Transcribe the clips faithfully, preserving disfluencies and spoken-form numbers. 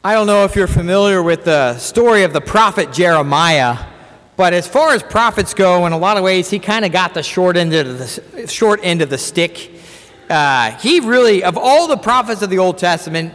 I don't know if you're familiar with the story of the prophet Jeremiah, but as far as prophets go, in a lot of ways, he kind of got the short end of the short end of the stick. Uh, he really, of all the prophets of the Old Testament,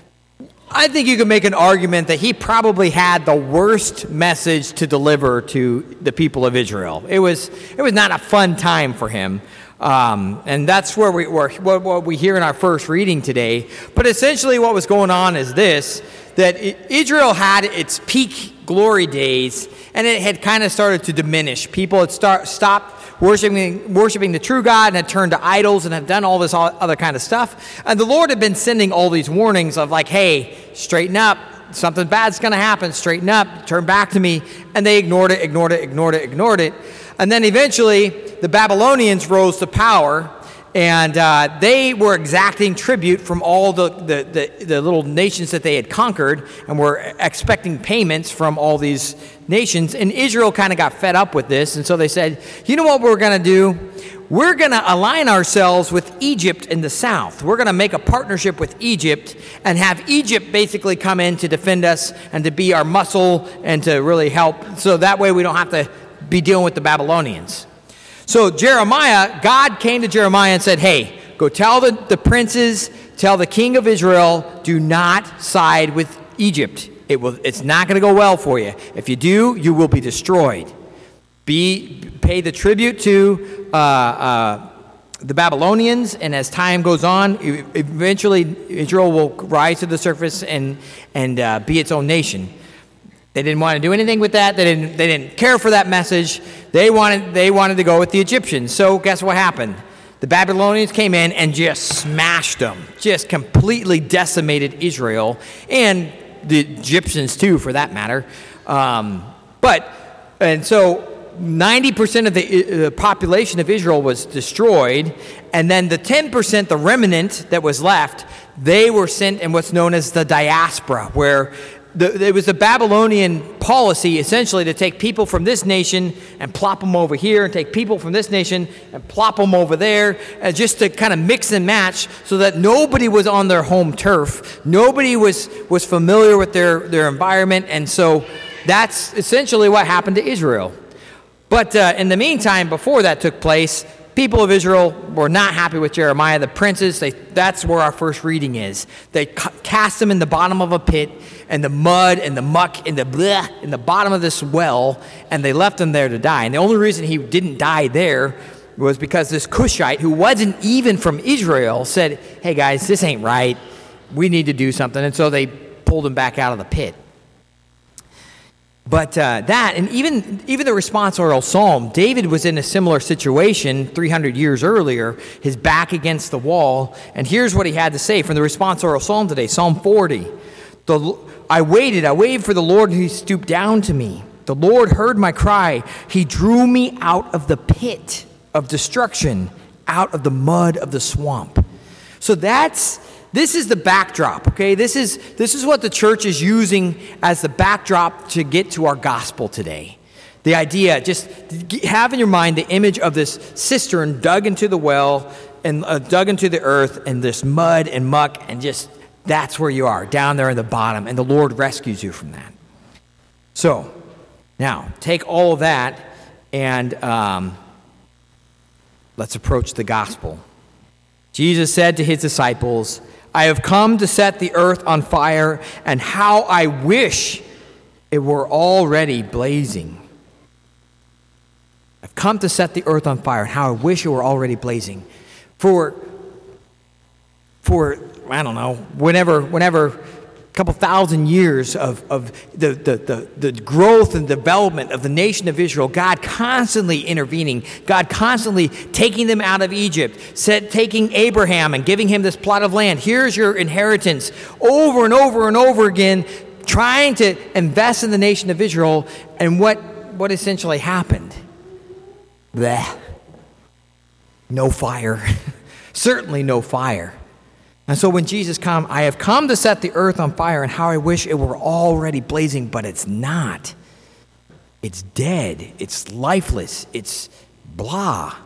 I think you could make an argument that he probably had the worst message to deliver to the people of Israel. It was it was not a fun time for him. Um, and that's where we were, what, what we hear in our first reading today. But essentially what was going on is this, that it, Israel had its peak glory days, and it had kind of started to diminish. People had start, stopped worshiping, worshiping the true God and had turned to idols and had done all this other kind of stuff. And the Lord had been sending all these warnings of like, hey, straighten up. Something bad's going to happen. Straighten up. Turn back to me. And they ignored it, ignored it, ignored it, ignored it. And then eventually, the Babylonians rose to power, and uh, they were exacting tribute from all the, the, the, the little nations that they had conquered, and were expecting payments from all these nations. And Israel kind of got fed up with this, and so they said, you know what we're going to do? We're going to align ourselves with Egypt in the south. We're going to make a partnership with Egypt and have Egypt basically come in to defend us and to be our muscle and to really help, so that way we don't have to be dealing with the Babylonians. So Jeremiah, God came to Jeremiah and said, hey, go tell the, the princes, tell the king of Israel, do not side with Egypt. It will, it's not going to go well for you. If you do, you will be destroyed. Be, pay the tribute to uh, uh, the Babylonians, and as time goes on, eventually Israel will rise to the surface and, and uh, be its own nation. They didn't want to do anything with that. They didn't, they didn't care for that message. They wanted, they wanted to go with the Egyptians. So guess what happened? The Babylonians came in and just smashed them, just completely decimated Israel, and the Egyptians too, for that matter. Um, but, and so ninety percent of the, the population of Israel was destroyed, and then the ten percent, the remnant that was left, they were sent in what's known as the diaspora, where The, it was the Babylonian policy, essentially, to take people from this nation and plop them over here, and take people from this nation and plop them over there, uh, just to kind of mix and match so that nobody was on their home turf. Nobody was, was familiar with their, their environment, and so that's essentially what happened to Israel. But uh, in the meantime, before that took place, people of Israel were not happy with Jeremiah. The princes, they, that's where our first reading is. They ca- cast him in the bottom of a pit, and the mud and the muck and the bleh in the bottom of this well, and they left him there to die. And the only reason he didn't die there was because this Cushite, who wasn't even from Israel, said, hey guys, this ain't right. We need to do something. And so they pulled him back out of the pit. But uh, that, and even even the responsorial psalm, David was in a similar situation three hundred years earlier, his back against the wall. And here's what he had to say from the responsorial psalm today, Psalm forty. The, I waited, I waited for the Lord, and he stooped down to me. The Lord heard my cry. He drew me out of the pit of destruction, out of the mud of the swamp. So that's... This is the backdrop, okay? This is this is what the church is using as the backdrop to get to our gospel today. The idea, just have in your mind the image of this cistern dug into the well and uh, dug into the earth, and this mud and muck, and just that's where you are, down there in the bottom, and the Lord rescues you from that. So, now, take all of that, and um, let's approach the gospel. Jesus said to his disciples, I have come to set the earth on fire, and how I wish it were already blazing. I've come to set the earth on fire, and how I wish it were already blazing. For, for I don't know, whenever, whenever, a couple thousand years of, of the, the, the, the growth and development of the nation of Israel, God constantly intervening, God constantly taking them out of Egypt, said, taking Abraham and giving him this plot of land. Here's your inheritance, over and over and over again, trying to invest in the nation of Israel. And what, what essentially happened? Bleh. No fire. Certainly no fire. And so when Jesus come, I have come to set the earth on fire, and how I wish it were already blazing, but it's not. It's dead. It's lifeless. It's blah.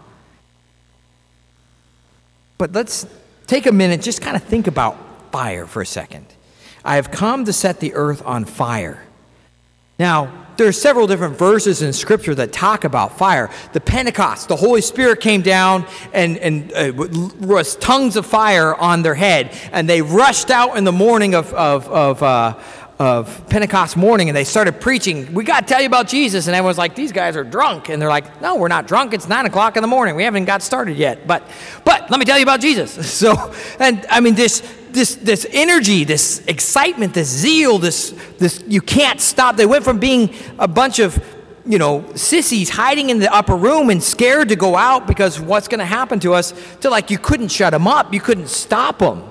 But let's take a minute, just kind of think about fire for a second. I have come to set the earth on fire. Now, there are several different verses in Scripture that talk about fire. The Pentecost, the Holy Spirit came down and, and uh, was tongues of fire on their head. And they rushed out in the morning of, of, of, uh, of Pentecost morning, and they started preaching, we got to tell you about Jesus. And everyone's like, these guys are drunk. And they're like, no, we're not drunk. It's nine o'clock in the morning. We haven't got started yet. But, but let me tell you about Jesus. So, and I mean, this... This this energy, this excitement, this zeal, this this you can't stop. They went from being a bunch of, you know, sissies hiding in the upper room and scared to go out because what's going to happen to us, to like you couldn't shut them up, you couldn't stop them.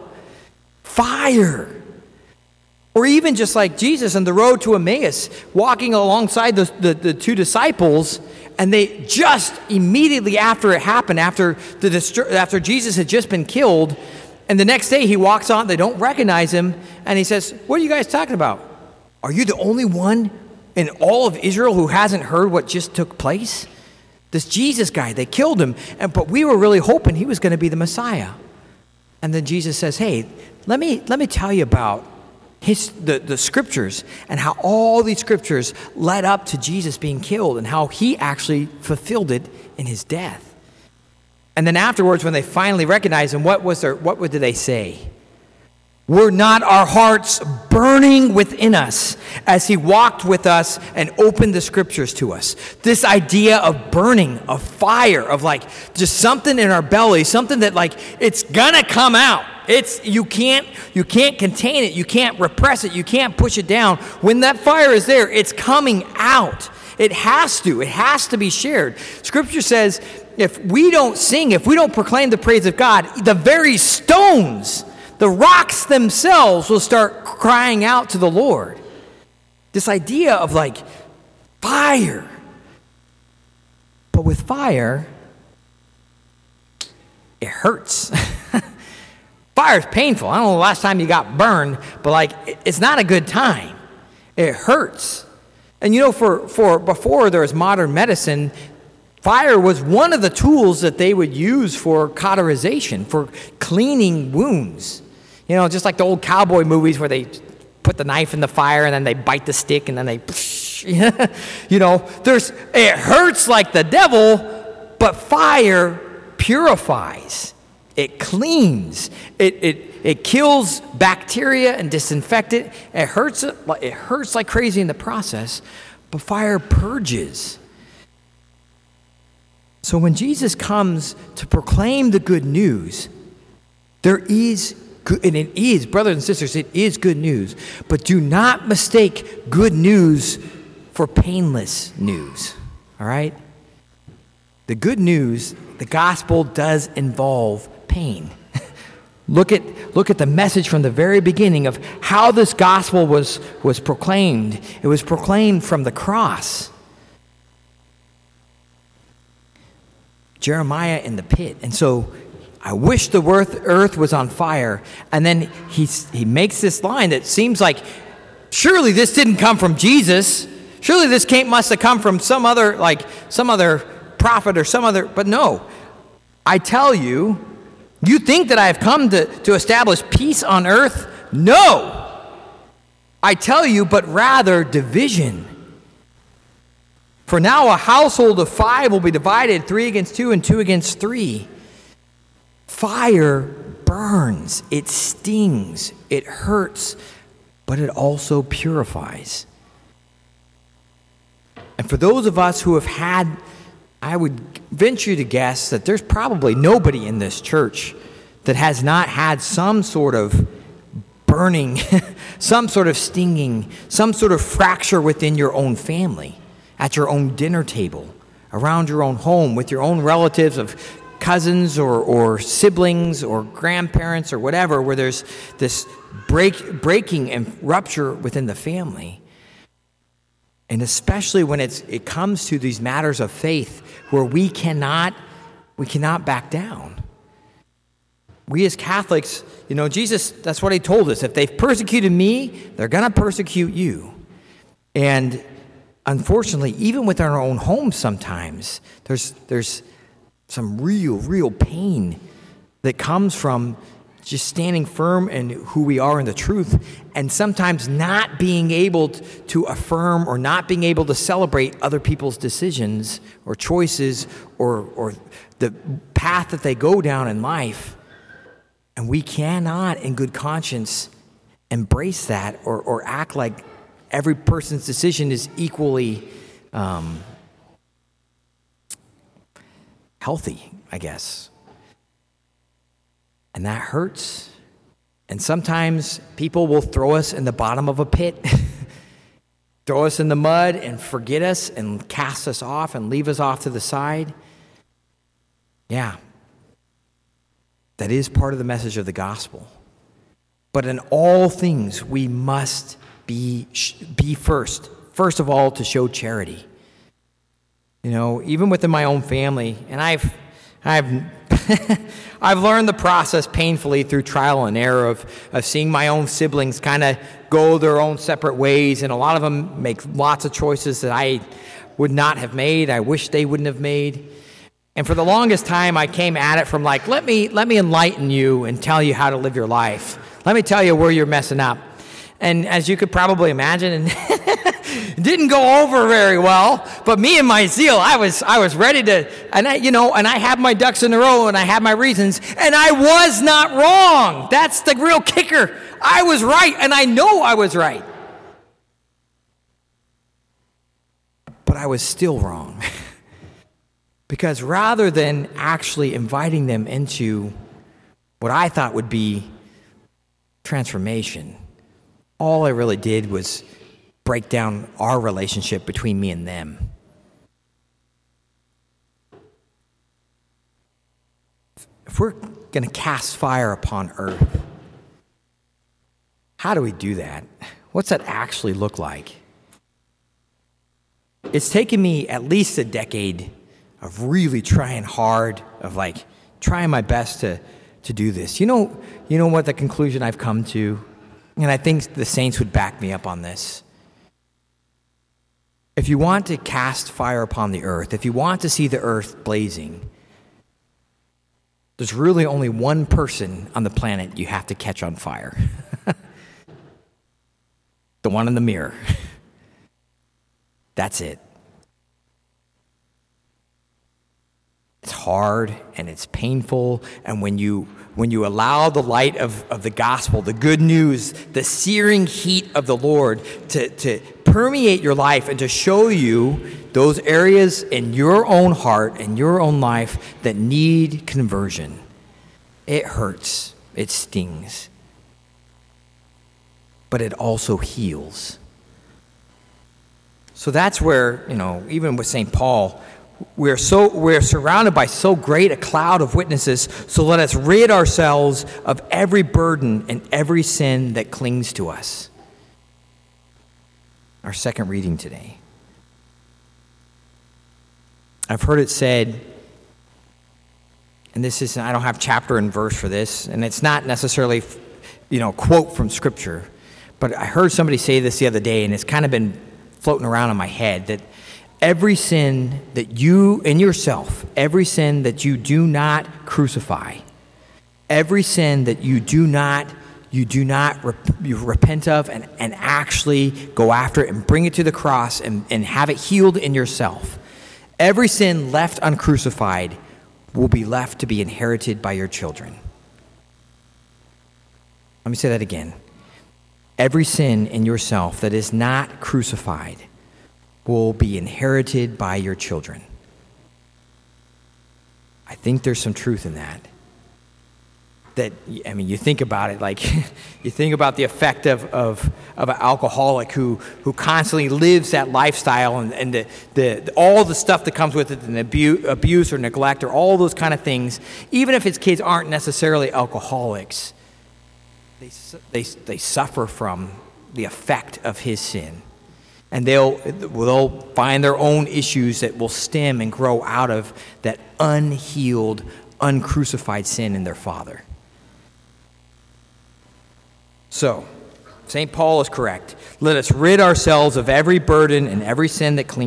Fire. Or even just like Jesus on the road to Emmaus, walking alongside the, the, the two disciples, and they just immediately after it happened, after the after Jesus had just been killed. And the next day he walks on, they don't recognize him, and he says, what are you guys talking about? Are you the only one in all of Israel who hasn't heard what just took place? This Jesus guy, they killed him, and but we were really hoping he was going to be the Messiah. And then Jesus says, hey, let me let me tell you about his, the, the scriptures and how all these scriptures led up to Jesus being killed and how he actually fulfilled it in his death. And then afterwards, when they finally recognized him, what was their, what did they say? Were not our hearts burning within us as he walked with us and opened the scriptures to us? This idea of burning, of fire, of like just something in our belly, something that like it's gonna come out. It's you can't you can't contain it, you can't repress it, you can't push it down. When that fire is there, it's coming out. It has to. It has to be shared. Scripture says, if we don't sing, if we don't proclaim the praise of God, the very stones, the rocks themselves will start crying out to the Lord. This idea of like fire. But with fire, it hurts. Fire is painful. I don't know the last time you got burned, but like it's not a good time. It hurts. And you know, for, for before there was modern medicine, fire was one of the tools that they would use for cauterization, for cleaning wounds. You know, just like the old cowboy movies where they put the knife in the fire and then they bite the stick and then they, you know, there's, it hurts like the devil, but fire purifies. It cleans. It, it, it kills bacteria and disinfects it. It hurts, it hurts like crazy in the process, but fire purges. So when Jesus comes to proclaim the good news, there is good, and it is, brothers and sisters, it is good news. But do not mistake good news for painless news. All right? The good news, the gospel does involve pain. Look at look at the message from the very beginning of how this gospel was, was proclaimed. It was proclaimed from the cross. Jeremiah in the pit. And so I wish the earth, earth was on fire. And then he's, he makes this line that seems like, surely this didn't come from Jesus. Surely this came, must have come from some other, like some other prophet or some other, but no. I tell you, you think that I have come to, to establish peace on earth? No. I tell you, but rather division. For now a household of five will be divided, three against two and two against three. Fire burns, it stings, it hurts, but it also purifies. And for those of us who have had, I would venture to guess that there's probably nobody in this church that has not had some sort of burning, some sort of stinging, some sort of fracture within your own family, at your own dinner table, around your own home, with your own relatives of cousins or, or siblings or grandparents or whatever, where there's this break, breaking and rupture within the family. And especially when it's, it comes to these matters of faith where we cannot, we cannot back down. We as Catholics, you know, Jesus, that's what he told us. If they've persecuted me, they're going to persecute you. And unfortunately, even within our own homes sometimes, there's, there's some real, real pain that comes from just standing firm in who we are in the truth, and sometimes not being able to affirm or not being able to celebrate other people's decisions or choices or, or the path that they go down in life. And we cannot, in good conscience, embrace that or, or act like every person's decision is equally um, healthy, I guess. And that hurts. And sometimes people will throw us in the bottom of a pit, throw us in the mud and forget us and cast us off and leave us off to the side. Yeah, that is part of the message of the gospel. But in all things, we must be, be first. First of all, to show charity. You know, even within my own family, and I've, I've, I've learned the process painfully through trial and error of, of seeing my own siblings kind of go their own separate ways, and a lot of them make lots of choices that I would not have made. I wish they wouldn't have made. And for the longest time, I came at it from like, let me let me enlighten you and tell you how to live your life. Let me tell you where you're messing up. And as you could probably imagine, it didn't go over very well. But me and my zeal, I was I was ready to, and I, you know, and I had my ducks in a row, and I had my reasons, and I was not wrong. That's the real kicker. I was right, and I know I was right. But I was still wrong. Because rather than actually inviting them into what I thought would be transformation, all I really did was break down our relationship between me and them. If we're going to cast fire upon earth, how do we do that? What's that actually look like? It's taken me at least a decade of really trying hard, of like trying my best to, to do this. You know, you know what the conclusion I've come to? And I think the saints would back me up on this. If you want to cast fire upon the earth, if you want to see the earth blazing, there's really only one person on the planet you have to catch on fire. The one in the mirror. That's it. It's hard and it's painful, and when you when you allow the light of, of the gospel, the good news, the searing heat of the Lord to, to permeate your life and to show you those areas in your own heart and your own life that need conversion, it hurts, it stings, but it also heals. So that's where, you know, even with Saint Paul, We're so we're surrounded by so great a cloud of witnesses, so let us rid ourselves of every burden and every sin that clings to us. Our second reading today. I've heard it said, and this is, I don't have chapter and verse for this, and it's not necessarily, you know, quote from Scripture, but I heard somebody say this the other day, and it's kind of been floating around in my head, that every sin that you, in yourself, every sin that you do not crucify, every sin that you do not, you do not rep, you repent of and, and actually go after it and bring it to the cross and, and have it healed in yourself, every sin left uncrucified will be left to be inherited by your children. Let me say that again. Every sin in yourself that is not crucified will be inherited by your children. I think there's some truth in that. That, I mean, you think about it, like, you think about the effect of, of, of an alcoholic who, who constantly lives that lifestyle and, and the, the, all the stuff that comes with it, and abuse, abuse or neglect or all those kind of things. Even if his kids aren't necessarily alcoholics, they, they, they suffer from the effect of his sin. And they'll, they'll find their own issues that will stem and grow out of that unhealed, uncrucified sin in their father. So, Saint Paul is correct. Let us rid ourselves of every burden and every sin that clings